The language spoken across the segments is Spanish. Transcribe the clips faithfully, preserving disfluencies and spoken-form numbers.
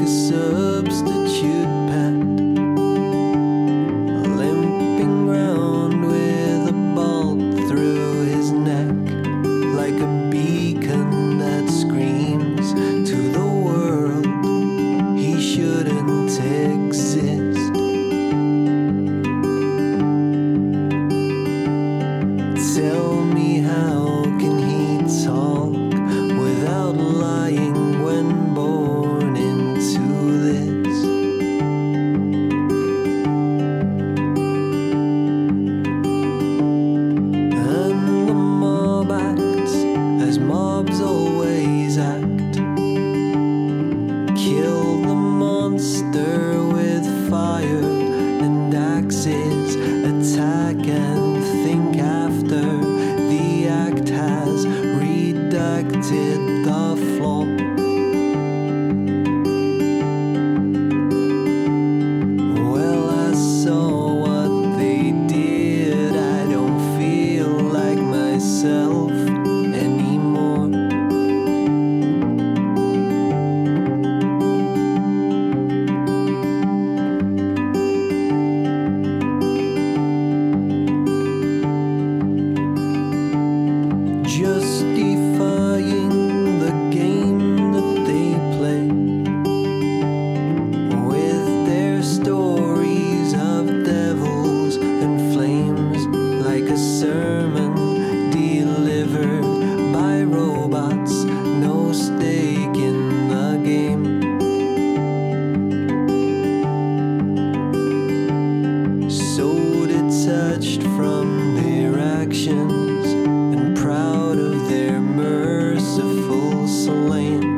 a substitute pet, limping round with a bolt through his neck, like a beacon that screams to the world he shouldn't exist. Tell me, how can he talk without lying when born into this? And the mob acts as mobs always act. Kill the monster with fire and axes, attack and think after the act has redacted the flaw. Well, I saw what they did. I don't feel like myself anymore. Justifying the game that they play with their stories of devils and flames, like a sermon delivered by robots, no stake in the game. So detached from their actions and proud of their merciful slain.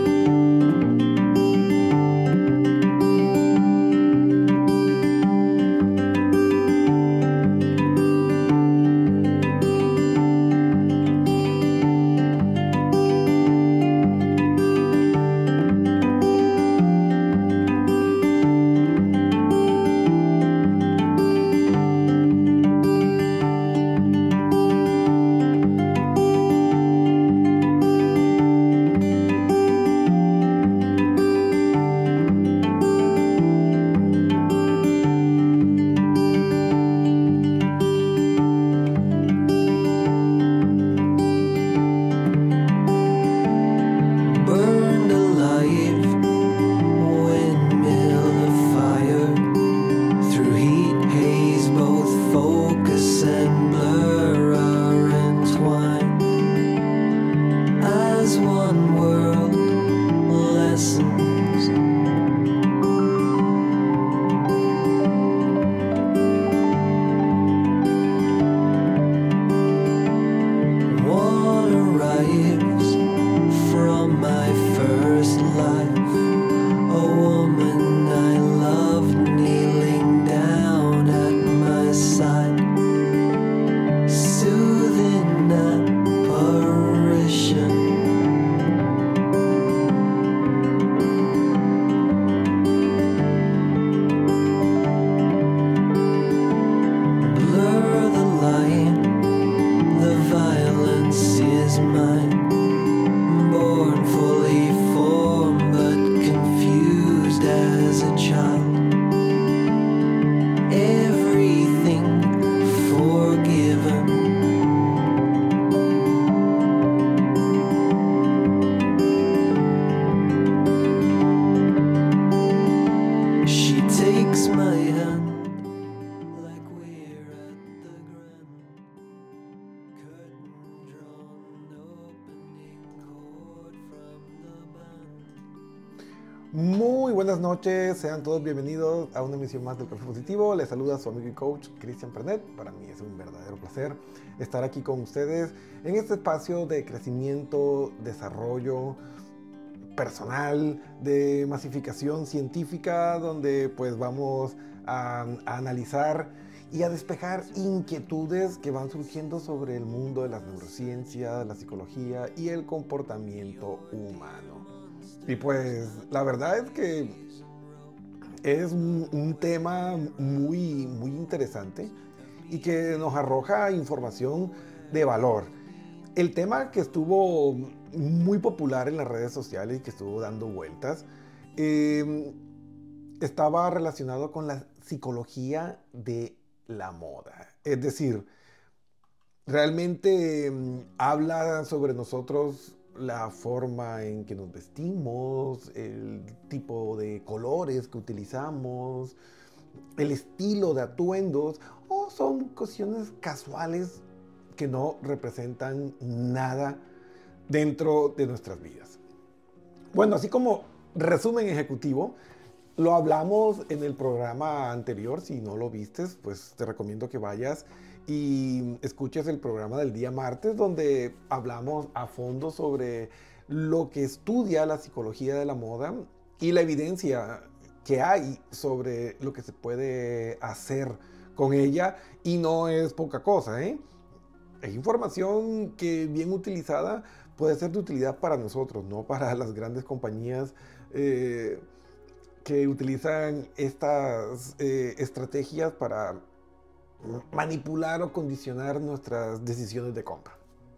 Burned alive, windmill of fire, through heat haze both focus and blur are entwined, as one world lessens. One arrives from my first life, a woman I loved kneeling down at my side, soothing apparition. Blur the line, the violence is mine. Born fully formed but confused as a child. Everything forgiven. She takes my hand like we're at the grand curtain drawn, opening chord from the band. Muy buenas noches, sean todos bienvenidos a una emisión más del Café Positivo. Les saluda su amigo y coach Cristian Pernet. Para mí es un verdadero placer estar aquí con ustedes en este espacio de crecimiento, desarrollo personal, de masificación científica, donde pues vamos a, a analizar y a despejar inquietudes que van surgiendo sobre el mundo de las neurociencias, la psicología y el comportamiento humano. Y pues la verdad es que es un, un tema muy, muy interesante y que nos arroja información de valor. El tema que estuvo muy popular en las redes sociales y que estuvo dando vueltas eh, estaba relacionado con la psicología de la moda. Es decir, realmente mm, habla sobre nosotros la forma en que nos vestimos, el tipo de colores que utilizamos, el estilo de atuendos, o son cuestiones casuales que no representan nada dentro de nuestras vidas. Bueno, así como resumen ejecutivo, lo hablamos en el programa anterior. Si no lo vistes, pues te recomiendo que vayas y escuches el programa del día martes, donde hablamos a fondo sobre lo que estudia la psicología de la moda y la evidencia que hay sobre lo que se puede hacer con ella, y no es poca cosa, ¿eh? Es información que, bien utilizada, puede ser de utilidad para nosotros, no para las grandes compañías eh, que utilizan estas eh, estrategias para manipular o condicionar nuestras decisiones de compra.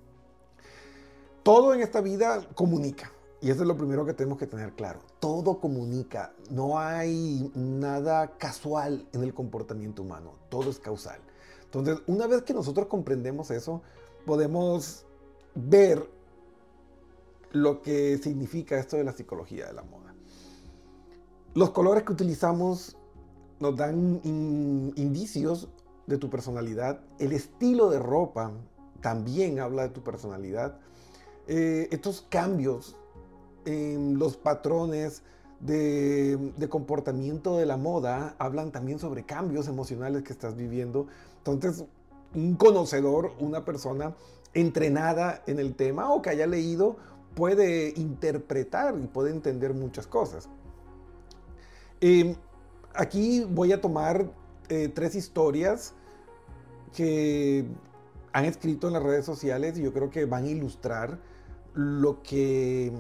Todo en esta vida comunica, y eso es lo primero que tenemos que tener claro. Todo comunica, no hay nada casual en el comportamiento humano, todo es causal. Entonces, una vez que nosotros comprendemos eso, podemos ver lo que significa esto de la psicología de la moda. Los colores que utilizamos nos dan in- indicios de tu personalidad. El estilo de ropa también habla de tu personalidad. Eh, estos cambios en los patrones de, de comportamiento de la moda hablan también sobre cambios emocionales que estás viviendo. Entonces, un conocedor, una persona entrenada en el tema o que haya leído, puede interpretar y puede entender muchas cosas. Eh, aquí voy a tomar eh, tres historias que han escrito en las redes sociales, y yo creo que van a ilustrar lo que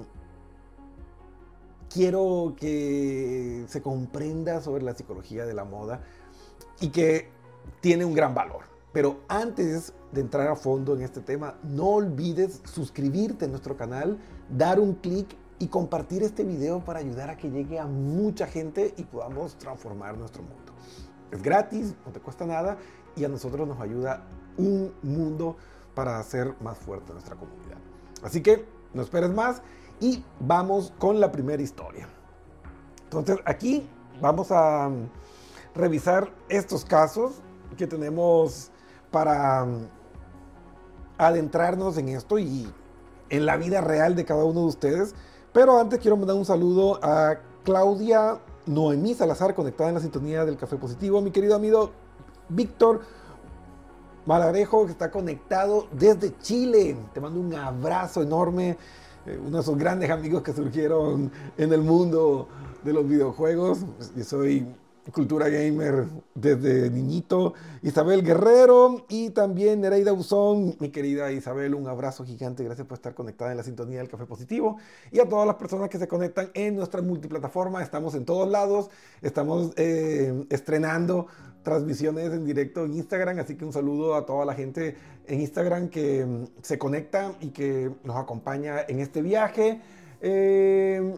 quiero que se comprenda sobre la psicología de la moda, y que tiene un gran valor. Pero antes de entrar a fondo en este tema, no olvides suscribirte a nuestro canal, dar un clic y compartir este video para ayudar a que llegue a mucha gente y podamos transformar nuestro mundo. Es gratis, no te cuesta nada, y a nosotros nos ayuda un mundo para hacer más fuerte nuestra comunidad. Así que no esperes más y vamos con la primera historia. Entonces, aquí vamos a revisar estos casos que tenemos para adentrarnos en esto y en la vida real de cada uno de ustedes. Pero antes quiero mandar un saludo a Claudia Noemí Salazar, conectada en la sintonía del Café Positivo. Mi querido amigo Víctor Malagrejo, que está conectado desde Chile. Te mando un abrazo enorme. Eh, uno de esos grandes amigos que surgieron en el mundo de los videojuegos. Yo soy cultura gamer desde niñito. Isabel Guerrero y también Nereida Buzón. Mi querida Isabel, un abrazo gigante. Gracias por estar conectada en la sintonía del Café Positivo. Y a todas las personas que se conectan en nuestra multiplataforma. Estamos en todos lados. Estamos eh, estrenando transmisiones en directo en Instagram, así que un saludo a toda la gente en Instagram que um, se conecta y que nos acompaña en este viaje. Eh,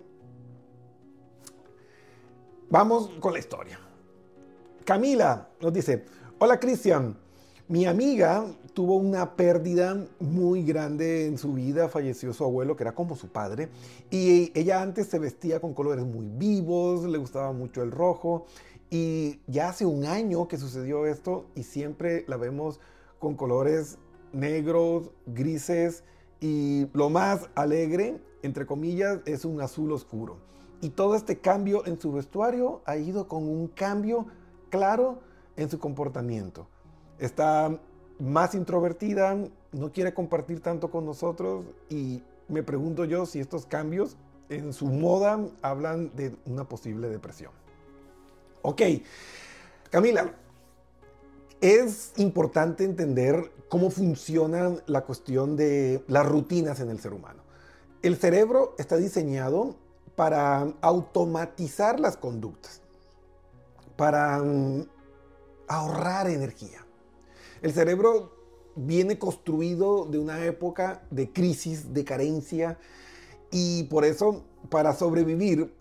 vamos con la historia. Camila nos dice: hola Cristian, mi amiga tuvo una pérdida muy grande en su vida, falleció su abuelo, que era como su padre, y ella antes se vestía con colores muy vivos, le gustaba mucho el rojo. Y ya hace un año que sucedió esto y siempre la vemos con colores negros, grises, y lo más alegre, entre comillas, es un azul oscuro. Y todo este cambio en su vestuario ha ido con un cambio claro en su comportamiento. Está más introvertida, no quiere compartir tanto con nosotros, y me pregunto yo si estos cambios en su moda hablan de una posible depresión. Ok, Camila, es importante entender cómo funciona la cuestión de las rutinas en el ser humano. El cerebro está diseñado para automatizar las conductas, para um, ahorrar energía. El cerebro viene construido de una época de crisis, de carencia, y por eso, para sobrevivir,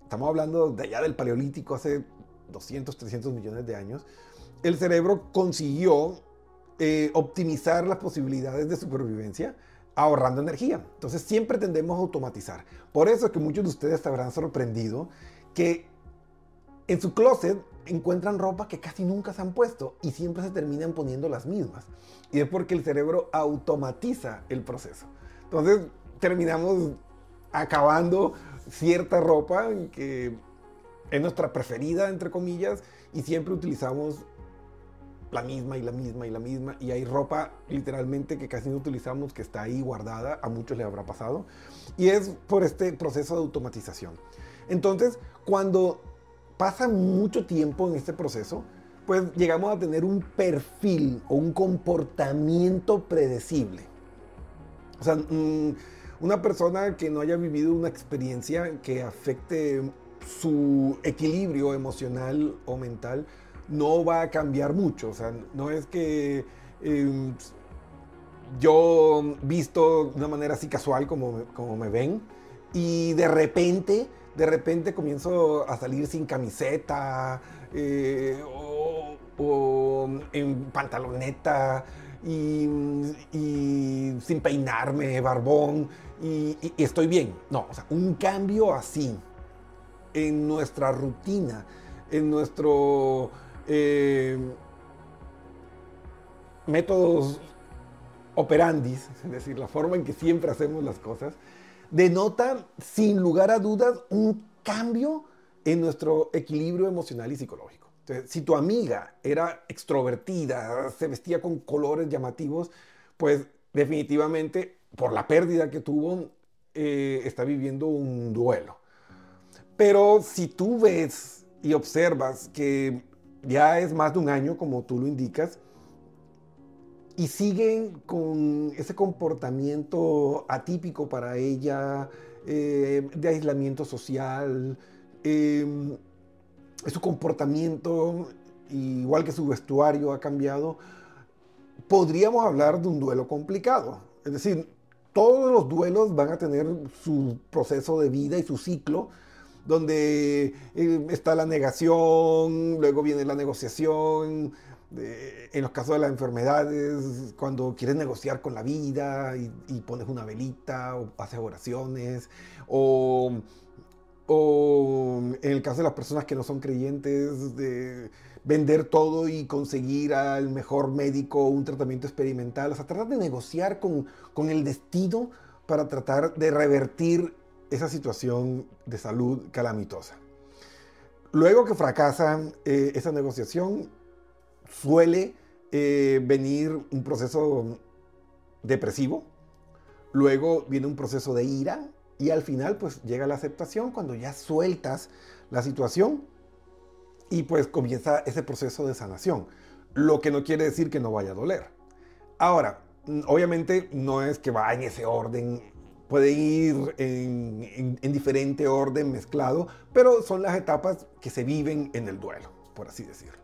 estamos hablando de allá del Paleolítico, hace doscientos, trescientos millones de años, el cerebro consiguió eh, optimizar las posibilidades de supervivencia ahorrando energía. Entonces siempre tendemos a automatizar. Por eso es que muchos de ustedes se habrán sorprendido que en su closet encuentran ropa que casi nunca se han puesto y siempre se terminan poniendo las mismas. Y es porque el cerebro automatiza el proceso. Entonces terminamos acabando cierta ropa que es nuestra preferida, entre comillas, y siempre utilizamos la misma y la misma y la misma. Y hay ropa literalmente que casi no utilizamos, que está ahí guardada, a muchos les habrá pasado. Y es por este proceso de automatización. Entonces, cuando pasa mucho tiempo en este proceso, pues llegamos a tener un perfil o un comportamiento predecible. O sea, mmm, una persona que no haya vivido una experiencia que afecte su equilibrio emocional o mental no va a cambiar mucho. O sea, no es que eh, yo visto de una manera así casual como, como me ven y de repente, de repente comienzo a salir sin camiseta eh, o, o en pantaloneta y, y sin peinarme, barbón y, y, y estoy bien. No, o sea, un cambio así en nuestra rutina, en nuestro eh, métodos operandis, es decir, la forma en que siempre hacemos las cosas, denota sin lugar a dudas un cambio en nuestro equilibrio emocional y psicológico. Entonces, si tu amiga era extrovertida, se vestía con colores llamativos, pues definitivamente por la pérdida que tuvo, eh, está viviendo un duelo. Pero si tú ves y observas que ya es más de un año, como tú lo indicas, y siguen con ese comportamiento atípico para ella, eh, de aislamiento social, eh, su comportamiento, igual que su vestuario ha cambiado, podríamos hablar de un duelo complicado. Es decir, todos los duelos van a tener su proceso de vida y su ciclo, donde eh, está la negación, luego viene la negociación, de, en los casos de las enfermedades, cuando quieres negociar con la vida y, y pones una velita o haces oraciones, o, o en el caso de las personas que no son creyentes, de vender todo y conseguir al mejor médico un tratamiento experimental. O sea, tratar de negociar con, con el destino para tratar de revertir esa situación de salud calamitosa. Luego que fracasa eh, esa negociación, suele eh, venir un proceso depresivo, luego viene un proceso de ira y al final pues llega la aceptación cuando ya sueltas la situación y pues comienza ese proceso de sanación, lo que no quiere decir que no vaya a doler. Ahora, obviamente no es que va en ese orden, puede ir en, en, en diferente orden mezclado, pero son las etapas que se viven en el duelo, por así decirlo.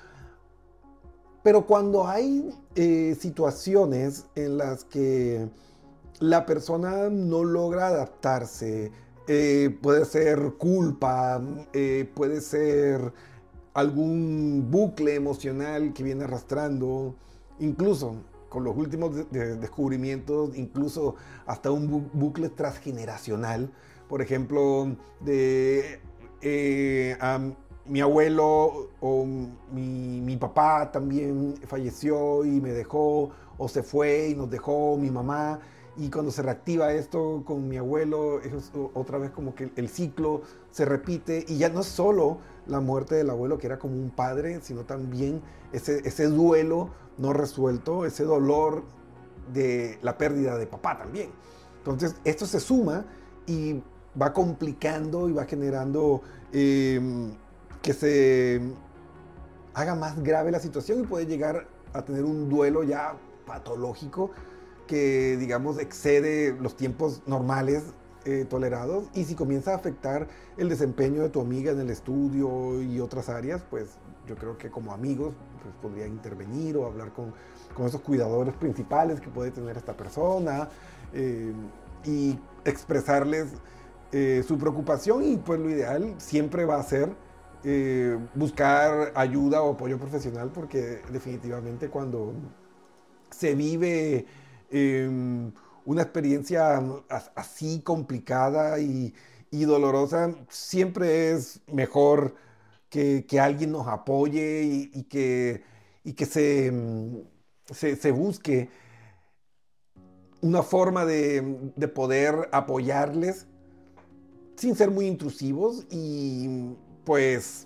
Pero cuando hay eh, situaciones en las que la persona no logra adaptarse, eh, puede ser culpa, eh, puede ser algún bucle emocional que viene arrastrando, incluso con los últimos de- de descubrimientos, incluso hasta un bu- bucle transgeneracional, por ejemplo, de eh, um, mi abuelo o mi, mi papá también falleció y me dejó, o se fue y nos dejó mi mamá, y cuando se reactiva esto con mi abuelo, es otra vez como que el ciclo se repite, y ya no es solo la muerte del abuelo, que era como un padre, sino también ese, ese duelo no resuelto, ese dolor de la pérdida de papá también. Entonces esto se suma y va complicando y va generando eh, que se haga más grave la situación y puede llegar a tener un duelo ya patológico que, digamos, excede los tiempos normales eh, tolerados, y si comienza a afectar el desempeño de tu amiga en el estudio y otras áreas, pues yo creo que como amigos pues, podría intervenir o hablar con, con esos cuidadores principales que puede tener esta persona eh, y expresarles eh, su preocupación, y pues lo ideal siempre va a ser eh, buscar ayuda o apoyo profesional, porque definitivamente cuando se vive eh, una experiencia así complicada y, y dolorosa, siempre es mejor que, que alguien nos apoye y, y que, y que se, se, se busque una forma de, de poder apoyarles sin ser muy intrusivos. Y pues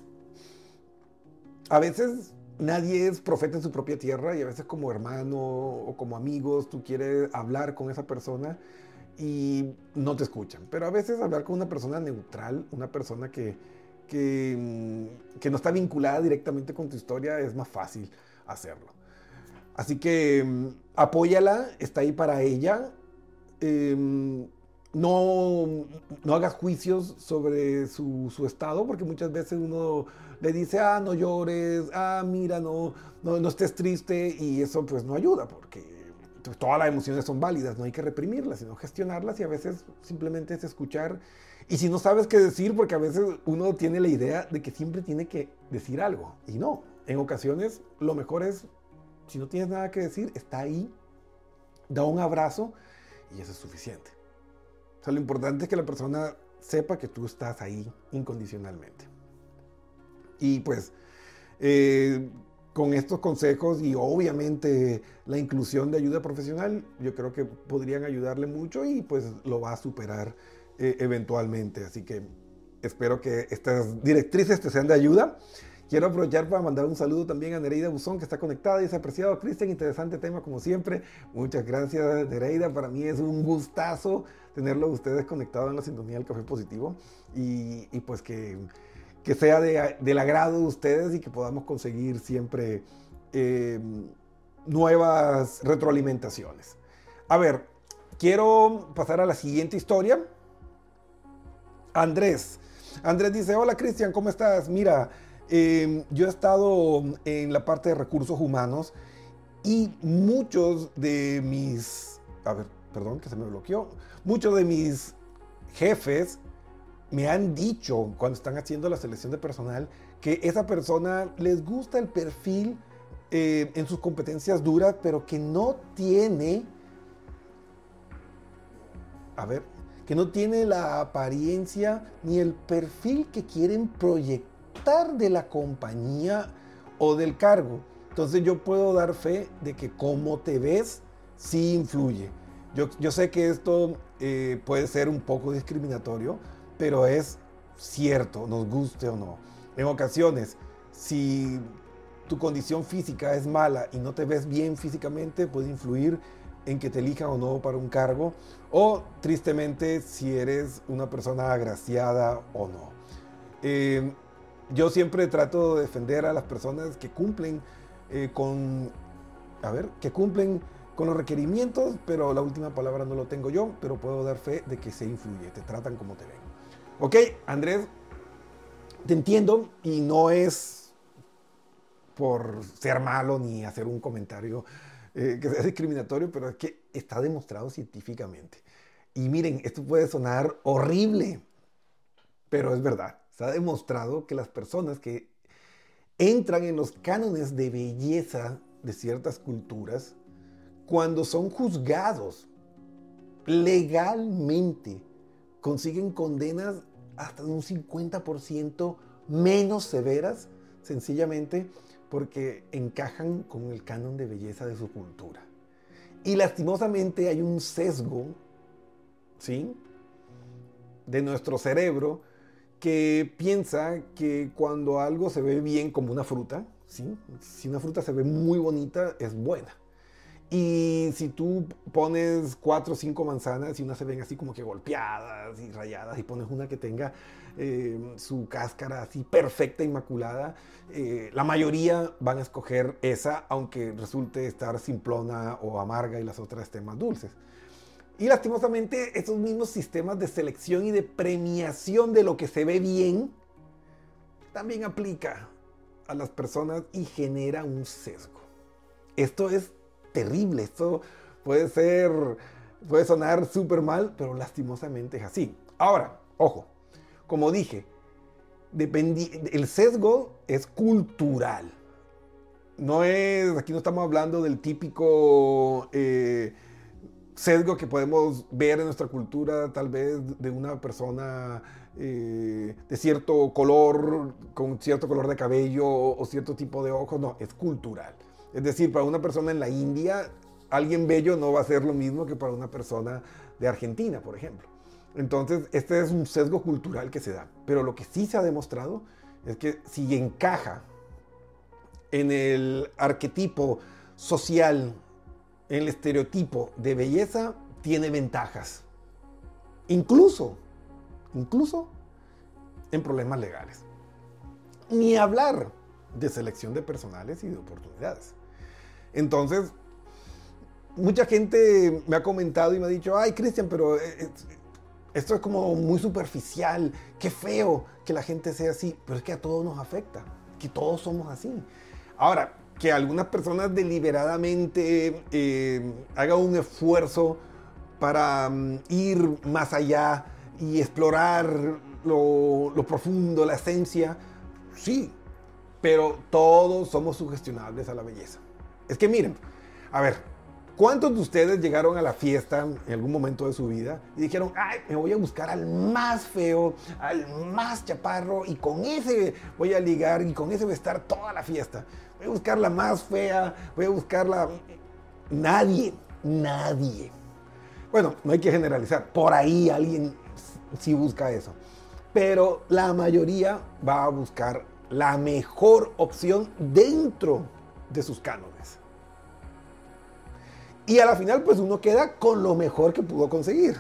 a veces nadie es profeta en su propia tierra, y a veces como hermano o como amigos tú quieres hablar con esa persona y no te escuchan. Pero a veces hablar con una persona neutral, una persona que, que, que no está vinculada directamente con tu historia, es más fácil hacerlo. Así que um, apóyala, está ahí para ella. Eh, no, no hagas juicios sobre su, su estado, porque muchas veces uno le dice, ah, no llores, ah, mira, no, no, no estés triste, y eso pues no ayuda, porque pues, todas las emociones son válidas, no hay que reprimirlas, sino gestionarlas, y a veces simplemente es escuchar. Y si no sabes qué decir, porque a veces uno tiene la idea de que siempre tiene que decir algo, y no, en ocasiones lo mejor es, si no tienes nada que decir, está ahí, da un abrazo, y eso es suficiente. O sea, lo importante es que la persona sepa que tú estás ahí incondicionalmente. Y pues, eh, con estos consejos y obviamente la inclusión de ayuda profesional, yo creo que podrían ayudarle mucho, y pues lo va a superar eh, eventualmente. Así que espero que estas directrices te sean de ayuda. Quiero aprovechar para mandar un saludo también a Nereida Buzón, que está conectada y dice: apreciado Cristian, interesante tema como siempre. Muchas gracias, Nereida. Para mí es un gustazo tenerlo a ustedes conectados en la sintonía del Café Positivo, y, y pues que, que sea de, del agrado de ustedes, y que podamos conseguir siempre eh, nuevas retroalimentaciones. A ver, quiero pasar a la siguiente historia. Andrés. Andrés dice: hola Cristian, ¿cómo estás? Mira, Eh, yo he estado en la parte de recursos humanos, y muchos de mis, a ver, perdón que se me bloqueó, muchos de mis jefes me han dicho cuando están haciendo la selección de personal que esa persona les gusta el perfil eh, en sus competencias duras, pero que no tiene, a ver, que no tiene la apariencia ni el perfil que quieren proyectar de la compañía o del cargo. Entonces yo puedo dar fe de que cómo te ves sí influye. Yo, yo sé que esto eh, puede ser un poco discriminatorio, pero es cierto, nos guste o no. En ocasiones, si tu condición física es mala y no te ves bien físicamente, puede influir en que te elijan o no para un cargo, o tristemente si eres una persona agraciada o no. Eh, Yo siempre trato de defender a las personas que cumplen eh, con, a ver, que cumplen con los requerimientos, pero la última palabra no lo tengo yo, pero puedo dar fe de que se influye, te tratan como te ven. Ok, Andrés, te entiendo, y no es por ser malo ni hacer un comentario eh, que sea discriminatorio, pero es que está demostrado científicamente. Y miren, esto puede sonar horrible, pero es verdad. Se ha demostrado que las personas que entran en los cánones de belleza de ciertas culturas, cuando son juzgados legalmente, consiguen condenas hasta de un cincuenta por ciento menos severas, sencillamente porque encajan con el canon de belleza de su cultura. Y lastimosamente hay un sesgo, ¿sí?, de nuestro cerebro, que piensa que cuando algo se ve bien, como una fruta, ¿sí?, si una fruta se ve muy bonita, es buena. Y si tú pones cuatro o cinco manzanas y unas se ven así como que golpeadas y rayadas, y pones una que tenga eh, su cáscara así perfecta, inmaculada, eh, la mayoría van a escoger esa, aunque resulte estar simplona o amarga y las otras estén más dulces. Y lastimosamente esos mismos sistemas de selección y de premiación de lo que se ve bien también aplica a las personas y genera un sesgo. Esto es terrible, esto puede ser, puede sonar súper mal, pero lastimosamente es así. Ahora, Ojo, como dije, dependi- el sesgo es cultural. No es, aquí no estamos hablando del típico eh, sesgo que podemos ver en nuestra cultura, tal vez de una persona eh, de cierto color, con cierto color de cabello o cierto tipo de ojos. No, es cultural. Es decir, para una persona en la India, alguien bello no va a ser lo mismo que para una persona de Argentina, por ejemplo. Entonces, este es un sesgo cultural que se da. Pero lo que sí se ha demostrado es que si encaja en el arquetipo social, en el estereotipo de belleza, tiene ventajas. Incluso, incluso en problemas legales. Ni hablar de selección de personales y de oportunidades. Entonces, mucha gente me ha comentado y me ha dicho, ay, Cristian, pero esto es como muy superficial, qué feo que la gente sea así, pero es que a todos nos afecta, que todos somos así. Ahora, que algunas personas deliberadamente eh, hagan un esfuerzo para um, ir más allá y explorar lo, lo profundo, la esencia, sí, pero todos somos sugestionables a la belleza. Es que miren, a ver, ¿cuántos de ustedes llegaron a la fiesta en algún momento de su vida y dijeron, ay, me voy a buscar al más feo, al más chaparro y con ese voy a ligar y con ese voy a estar toda la fiesta? Voy a buscar la más fea, voy a buscar la... Nadie, nadie. Bueno, no hay que generalizar, por ahí alguien sí busca eso. Pero la mayoría va a buscar la mejor opción dentro de sus cánones. Y a la final, pues uno queda con lo mejor que pudo conseguir.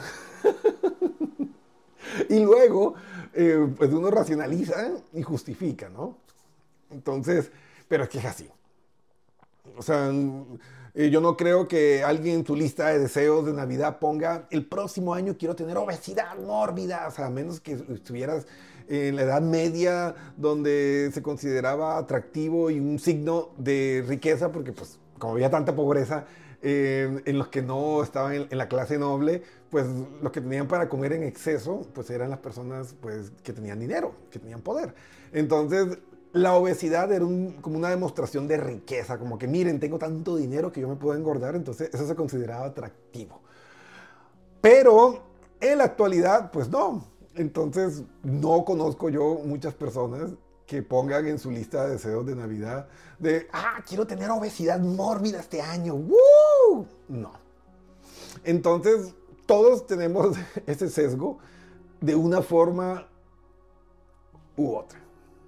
Y luego, eh, pues uno racionaliza y justifica, ¿no? Entonces, pero es que es así. O sea, eh, yo no creo que alguien en su lista de deseos de Navidad ponga, el próximo año quiero tener obesidad mórbida. O sea, a menos que estuvieras en la Edad Media, donde se consideraba atractivo y un signo de riqueza, porque pues como había tanta pobreza, Eh, en los que no estaban en, en la clase noble, pues los que tenían para comer en exceso, pues eran las personas pues, que tenían dinero, que tenían poder. Entonces, la obesidad era un, como una demostración de riqueza, como que miren, tengo tanto dinero que yo me puedo engordar, entonces eso se consideraba atractivo. Pero en la actualidad, pues no. Entonces, no conozco yo muchas personas que pongan en su lista de deseos de Navidad de, ah, quiero tener obesidad mórbida este año. ¡Woo! No. Entonces, todos tenemos ese sesgo de una forma u otra.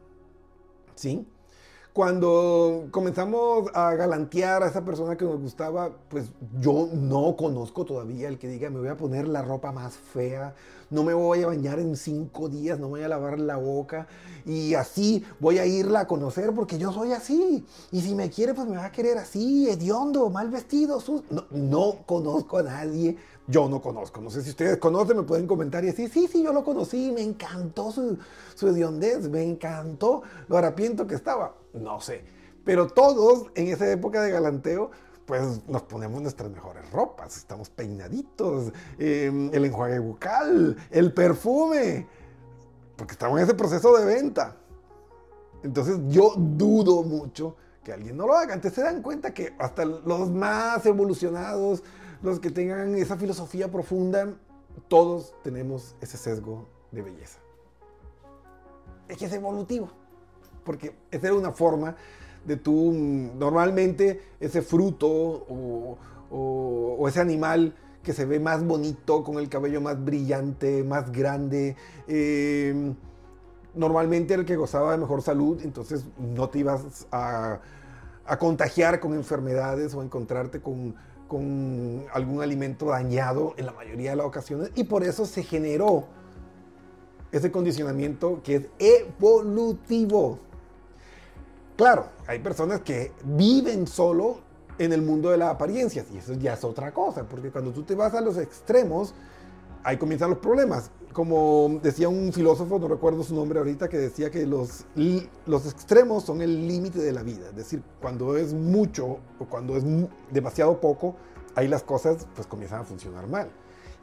¿Sí? Cuando comenzamos a galantear a esa persona que nos gustaba, pues yo no conozco todavía el que diga, me voy a poner la ropa más fea, no me voy a bañar en cinco días, no me voy a lavar la boca y así voy a irla a conocer porque yo soy así. Y si me quiere, pues me va a querer así, hediondo, mal vestido. Sus... No, no conozco a nadie, yo no conozco. No sé si ustedes conocen, me pueden comentar y decir, sí, sí, yo lo conocí, me encantó su, su hediondez, me encantó lo harapiento que estaba. No sé, pero todos en esa época de galanteo, pues nos ponemos nuestras mejores ropas, estamos peinaditos, eh, el enjuague bucal, el perfume, porque estamos en ese proceso de venta. Entonces yo dudo mucho que alguien no lo haga. Antes se dan cuenta que hasta los más evolucionados, los que tengan esa filosofía profunda, todos tenemos ese sesgo de belleza. Es que es evolutivo. Porque esa era una forma de tú, normalmente ese fruto o, o, o ese animal que se ve más bonito, con el cabello más brillante, más grande, eh, normalmente era el que gozaba de mejor salud, entonces no te ibas a, a contagiar con enfermedades o a encontrarte con, con algún alimento dañado en la mayoría de las ocasiones, y por eso se generó ese condicionamiento que es evolutivo. Claro, hay personas que viven solo en el mundo de las apariencias y eso ya es otra cosa, porque cuando tú te vas a los extremos, ahí comienzan los problemas. Como decía un filósofo, no recuerdo su nombre ahorita, que decía que los, los extremos son el límite de la vida. Es decir, cuando es mucho o cuando es demasiado poco, ahí las cosas pues comienzan a funcionar mal.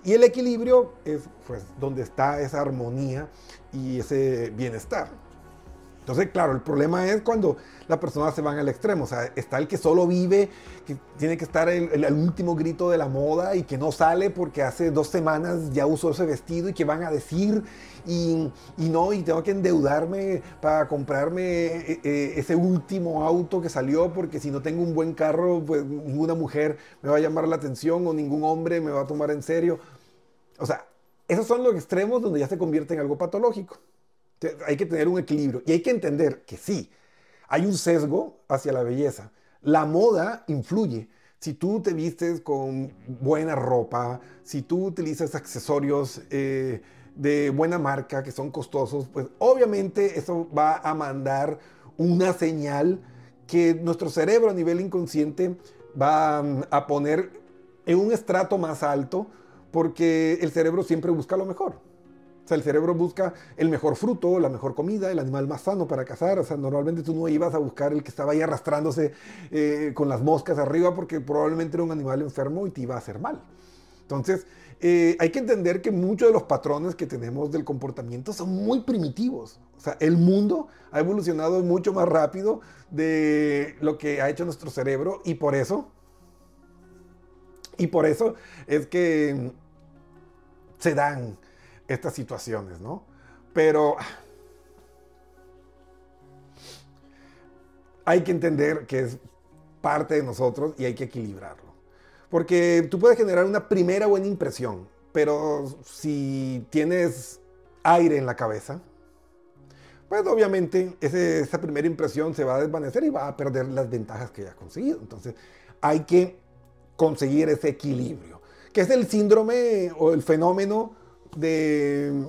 Y el equilibrio es pues donde está esa armonía y ese bienestar. Entonces, claro, el problema es cuando las personas se van al extremo. O sea, está el que solo vive, que tiene que estar el, el, el último grito de la moda y que no sale porque hace dos semanas ya usó ese vestido y que van a decir y, y no, y tengo que endeudarme para comprarme eh, eh, ese último auto que salió porque si no tengo un buen carro, pues ninguna mujer me va a llamar la atención o ningún hombre me va a tomar en serio. O sea, esos son los extremos donde ya se convierte en algo patológico. Hay que tener un equilibrio y hay que entender que sí, hay un sesgo hacia la belleza. La moda influye. Si tú te vistes con buena ropa, si tú utilizas accesorios eh, de buena marca que son costosos, pues obviamente eso va a mandar una señal que nuestro cerebro a nivel inconsciente va a poner en un estrato más alto porque el cerebro siempre busca lo mejor. O sea, el cerebro busca el mejor fruto, la mejor comida, el animal más sano para cazar. O sea, normalmente tú no ibas a buscar el que estaba ahí arrastrándose eh, con las moscas arriba porque probablemente era un animal enfermo y te iba a hacer mal. Entonces, eh, hay que entender que muchos de los patrones que tenemos del comportamiento son muy primitivos. O sea, el mundo ha evolucionado mucho más rápido de lo que ha hecho nuestro cerebro y por eso, y por eso es que se dan estas situaciones, ¿no? Pero hay que entender que es parte de nosotros y hay que equilibrarlo. Porque tú puedes generar una primera buena impresión, pero si tienes aire en la cabeza, pues obviamente ese, esa primera impresión se va a desvanecer y va a perder las ventajas que hayas conseguido. Entonces hay que conseguir ese equilibrio, que es el síndrome o el fenómeno de,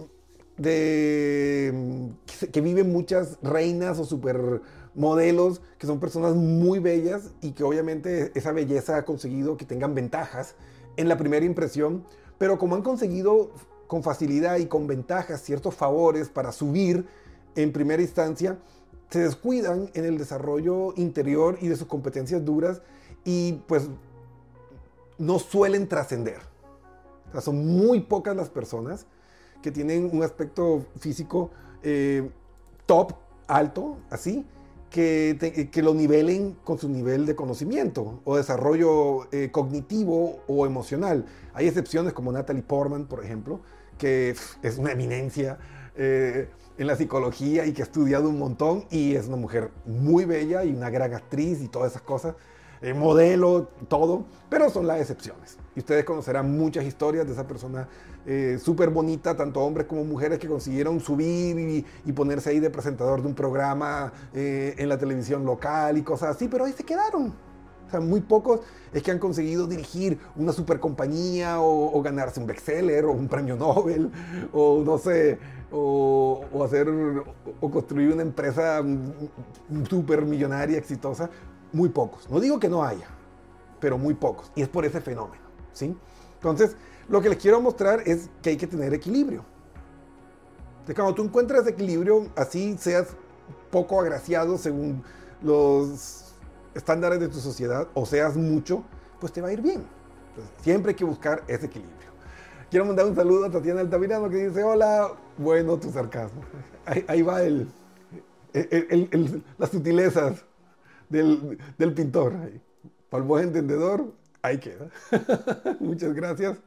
de que, que viven muchas reinas o supermodelos que son personas muy bellas y que obviamente esa belleza ha conseguido que tengan ventajas en la primera impresión, pero como han conseguido con facilidad y con ventajas ciertos favores para subir en primera instancia, se descuidan en el desarrollo interior y de sus competencias duras y pues no suelen trascender. O sea, son muy pocas las personas que tienen un aspecto físico eh, top, alto, así, que, te, que lo nivelen con su nivel de conocimiento o desarrollo eh, cognitivo o emocional. Hay excepciones como Natalie Portman, por ejemplo, que pff, es una eminencia eh, en la psicología y que ha estudiado un montón y es una mujer muy bella y una gran actriz y todas esas cosas. Eh, modelo, todo, pero son las excepciones. Y ustedes conocerán muchas historias de esa persona eh, súper bonita, tanto hombres como mujeres que consiguieron subir y, y ponerse ahí de presentador de un programa eh, en la televisión local y cosas así, pero ahí se quedaron. O sea, muy pocos es que han conseguido dirigir una super compañía o, o ganarse un bestseller o un premio Nobel o no sé, o, o hacer o construir una empresa súper millonaria, exitosa. Muy pocos. No digo que no haya, pero muy pocos. Y es por ese fenómeno, ¿sí? Entonces, lo que les quiero mostrar es que hay que tener equilibrio. Entonces, cuando tú encuentras equilibrio, así seas poco agraciado según los estándares de tu sociedad, o seas mucho, pues te va a ir bien. Entonces, siempre hay que buscar ese equilibrio. Quiero mandar un saludo a Tatiana Altamirano que dice, hola, bueno, tu sarcasmo. Ahí, ahí va el, el, el, el, las sutilezas Del, del pintor. Para el buen entendedor, ahí queda. Muchas gracias.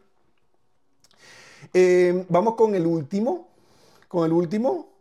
Eh, vamos con el último. Con el último.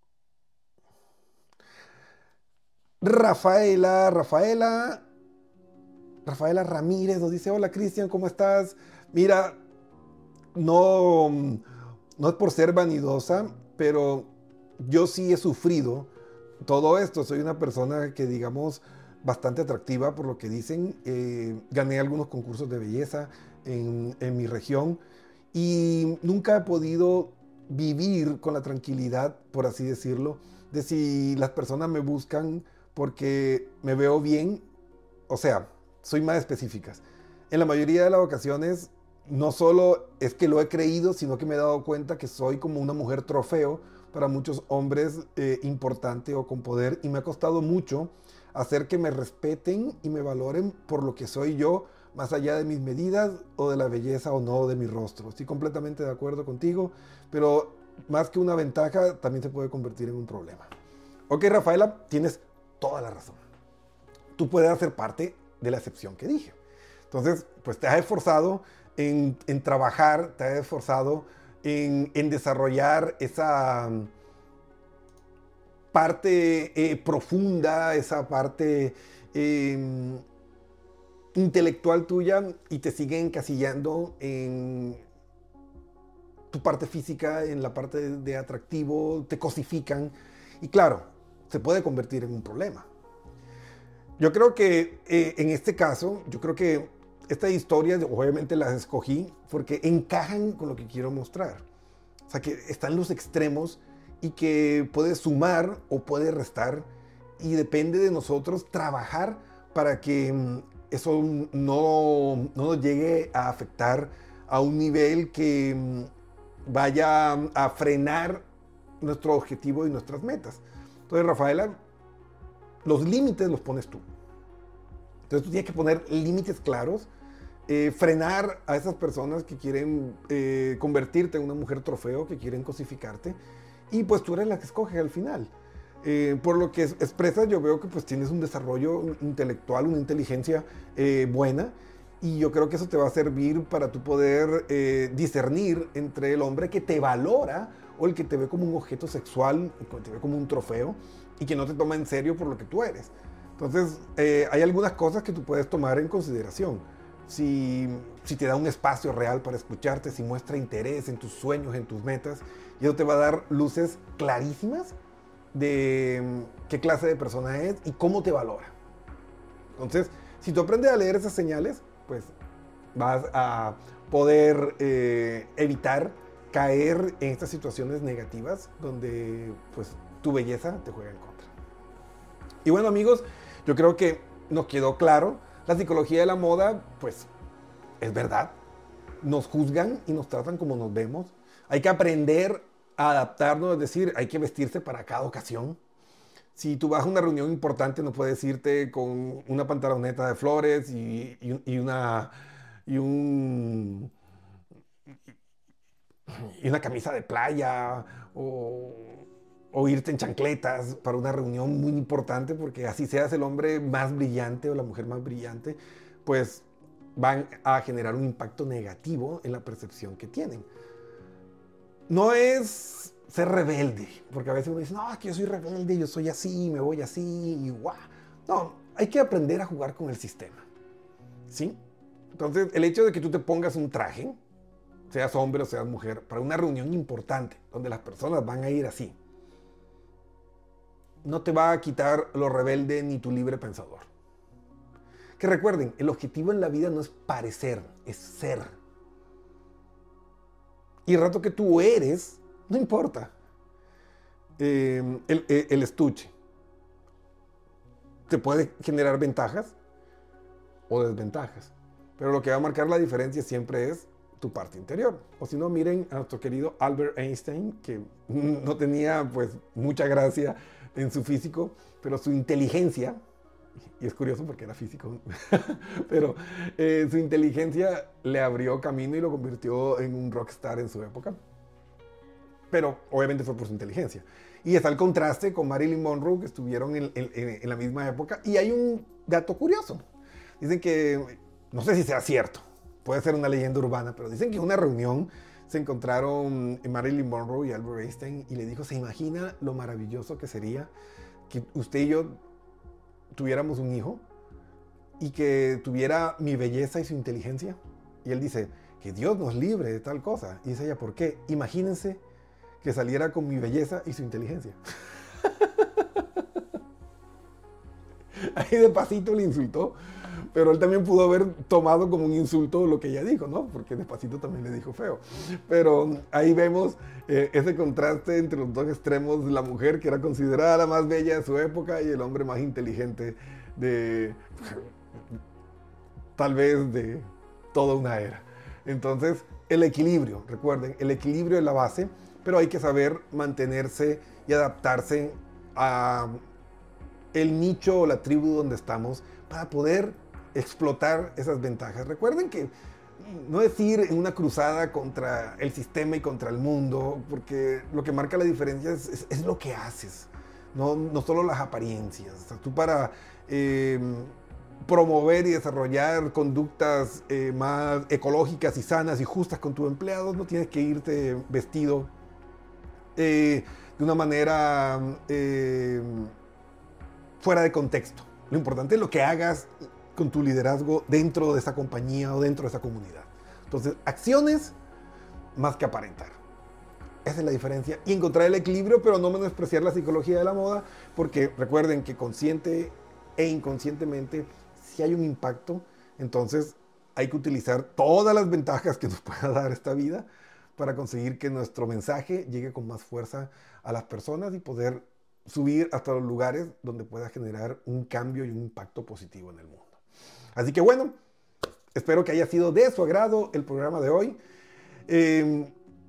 Rafaela, Rafaela. Rafaela Ramírez nos dice, hola Cristian, ¿cómo estás? Mira, no, no es por ser vanidosa, pero yo sí he sufrido todo esto. Soy una persona que, digamos, bastante atractiva por lo que dicen. Eh, gané algunos concursos de belleza en, en mi región y nunca he podido vivir con la tranquilidad, por así decirlo, de si las personas me buscan porque me veo bien. O sea, soy más específicas. En la mayoría de las ocasiones, no solo es que lo he creído, sino que me he dado cuenta que soy como una mujer trofeo para muchos hombres eh, importante o con poder, y me ha costado mucho hacer que me respeten y me valoren por lo que soy yo, más allá de mis medidas o de la belleza o no de mi rostro. Estoy completamente de acuerdo contigo, pero más que una ventaja, también se puede convertir en un problema. Ok, Rafaela, tienes toda la razón. Tú puedes hacer parte de la excepción que dije. Entonces, pues te has esforzado en, en trabajar, te has esforzado en, en desarrollar esa parte eh, profunda, esa parte eh, intelectual tuya, y te siguen encasillando en tu parte física, en la parte de, de atractivo, te cosifican y claro, se puede convertir en un problema. Yo creo que eh, en este caso, yo creo que estas historias obviamente las escogí porque encajan con lo que quiero mostrar. O sea, que están los extremos y que puede sumar o puede restar, y depende de nosotros trabajar para que eso no, no nos llegue a afectar a un nivel que vaya a frenar nuestro objetivo y nuestras metas. Entonces, Rafaela, los límites los pones tú. Entonces tú tienes que poner límites claros, eh, frenar a esas personas que quieren eh, convertirte en una mujer trofeo, que quieren cosificarte, y pues tú eres la que escoge al final. Eh, por lo que expresas, yo veo que pues tienes un desarrollo intelectual, una inteligencia eh, buena, y yo creo que eso te va a servir para tú poder eh, discernir entre el hombre que te valora o el que te ve como un objeto sexual, el que te ve como un trofeo y que no te toma en serio por lo que tú eres. Entonces, eh, hay algunas cosas que tú puedes tomar en consideración. Si, si te da un espacio real para escucharte, si muestra interés en tus sueños, en tus metas, y eso te va a dar luces clarísimas de qué clase de persona es y cómo te valora. Entonces, si tú aprendes a leer esas señales, pues vas a poder eh, evitar caer en estas situaciones negativas donde pues tu belleza te juega en contra. Y bueno, amigos, yo creo que nos quedó claro. La psicología de la moda, pues, es verdad. Nos juzgan y nos tratan como nos vemos. Hay que aprender a adaptarnos, es decir, hay que vestirse para cada ocasión. Si tú vas a una reunión importante, no puedes irte con una pantaloneta de flores y, y, y una y un y una camisa de playa o, o irte en chancletas para una reunión muy importante, porque así seas el hombre más brillante o la mujer más brillante, pues van a generar un impacto negativo en la percepción que tienen. No es ser rebelde, porque a veces uno dice, no, es que yo soy rebelde, yo soy así, me voy así, y guau. No, hay que aprender a jugar con el sistema, ¿sí? Entonces, el hecho de que tú te pongas un traje, seas hombre o seas mujer, para una reunión importante, donde las personas van a ir así, no te va a quitar lo rebelde ni tu libre pensador. Que recuerden, el objetivo en la vida no es parecer, es ser. Y el rato que tú eres, no importa. Eh, el, el, el estuche te puede generar ventajas o desventajas, pero lo que va a marcar la diferencia siempre es tu parte interior. O si no, miren a nuestro querido Albert Einstein, que no tenía pues mucha gracia en su físico, pero su inteligencia, y es curioso porque era físico, pero eh, su inteligencia le abrió camino y lo convirtió en un rockstar en su época. Pero obviamente fue por su inteligencia. Y está el contraste con Marilyn Monroe, que estuvieron en, en, en la misma época. Y hay un dato curioso. Dicen que, no sé si sea cierto, puede ser una leyenda urbana, pero dicen que en una reunión se encontraron Marilyn Monroe y Albert Einstein y le dijo, ¿se imagina lo maravilloso que sería que usted y yo tuviéramos un hijo y que tuviera mi belleza y su inteligencia? Y él dice, que Dios nos libre de tal cosa. Y dice ella, ¿por qué? Imagínense que saliera con mi belleza y su inteligencia. Ahí de pasito le insultó, pero él también pudo haber tomado como un insulto lo que ella dijo, ¿no? Porque despacito también le dijo feo. Pero ahí vemos eh, ese contraste entre los dos extremos, la mujer que era considerada la más bella de su época y el hombre más inteligente de, tal vez, de toda una era. Entonces, el equilibrio, recuerden, el equilibrio es la base, pero hay que saber mantenerse y adaptarse a el nicho o la tribu donde estamos para poder explotar esas ventajas. Recuerden que no es ir en una cruzada contra el sistema y contra el mundo, porque lo que marca la diferencia es, es, es lo que haces, no, no solo las apariencias. O sea, tú para eh, promover y desarrollar conductas eh, más ecológicas y sanas y justas con tus empleados, no tienes que irte vestido eh, de una manera eh, fuera de contexto. Lo importante es lo que hagas con tu liderazgo dentro de esa compañía o dentro de esa comunidad. Entonces, acciones más que aparentar. Esa es la diferencia. Y encontrar el equilibrio, pero no menospreciar la psicología de la moda, porque recuerden que consciente e inconscientemente, si hay un impacto, entonces hay que utilizar todas las ventajas que nos pueda dar esta vida para conseguir que nuestro mensaje llegue con más fuerza a las personas y poder subir hasta los lugares donde pueda generar un cambio y un impacto positivo en el mundo. Así que bueno, espero que haya sido de su agrado el programa de hoy. Eh,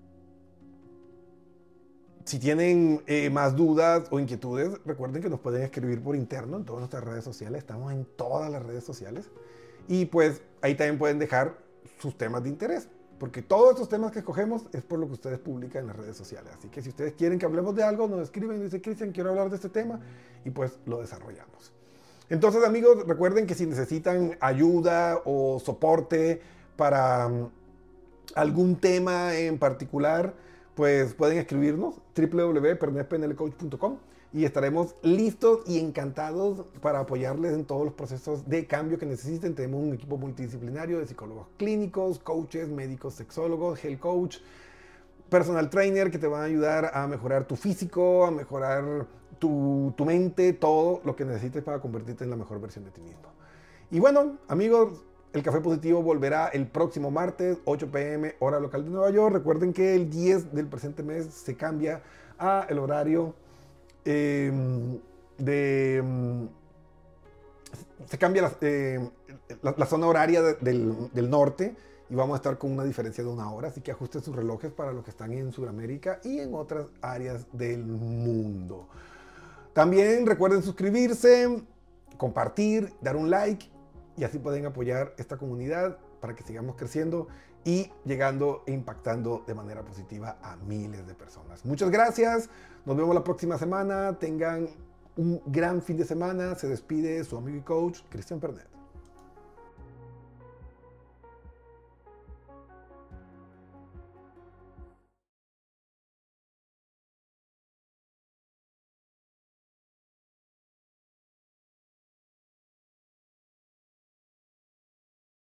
si tienen eh, más dudas o inquietudes, recuerden que nos pueden escribir por interno en todas nuestras redes sociales. Estamos en todas las redes sociales. Y pues ahí también pueden dejar sus temas de interés, porque todos estos temas que escogemos es por lo que ustedes publican en las redes sociales. Así que si ustedes quieren que hablemos de algo, nos escriben y dicen, Cristian, quiero hablar de este tema, y pues lo desarrollamos. Entonces, amigos, recuerden que si necesitan ayuda o soporte para um, algún tema en particular, pues pueden escribirnos w w w punto pernet p n l coach punto com y estaremos listos y encantados para apoyarles en todos los procesos de cambio que necesiten. Tenemos un equipo multidisciplinario de psicólogos clínicos, coaches, médicos, sexólogos, health coach, personal trainer que te van a ayudar a mejorar tu físico, a mejorar tu, tu mente, todo lo que necesites para convertirte en la mejor versión de ti mismo. Y bueno, amigos, el Café Positivo volverá el próximo martes, ocho p m hora local de Nueva York. Recuerden que el diez del presente mes se cambia a el horario eh, de... Se cambia la, eh, la, la zona horaria de, del, del norte y vamos a estar con una diferencia de una hora, así que ajusten sus relojes para los que están en Sudamérica y en otras áreas del mundo. También recuerden suscribirse, compartir, dar un like y así pueden apoyar esta comunidad para que sigamos creciendo y llegando e impactando de manera positiva a miles de personas. Muchas gracias, nos vemos la próxima semana, tengan un gran fin de semana, se despide su amigo y coach Cristian Pernet.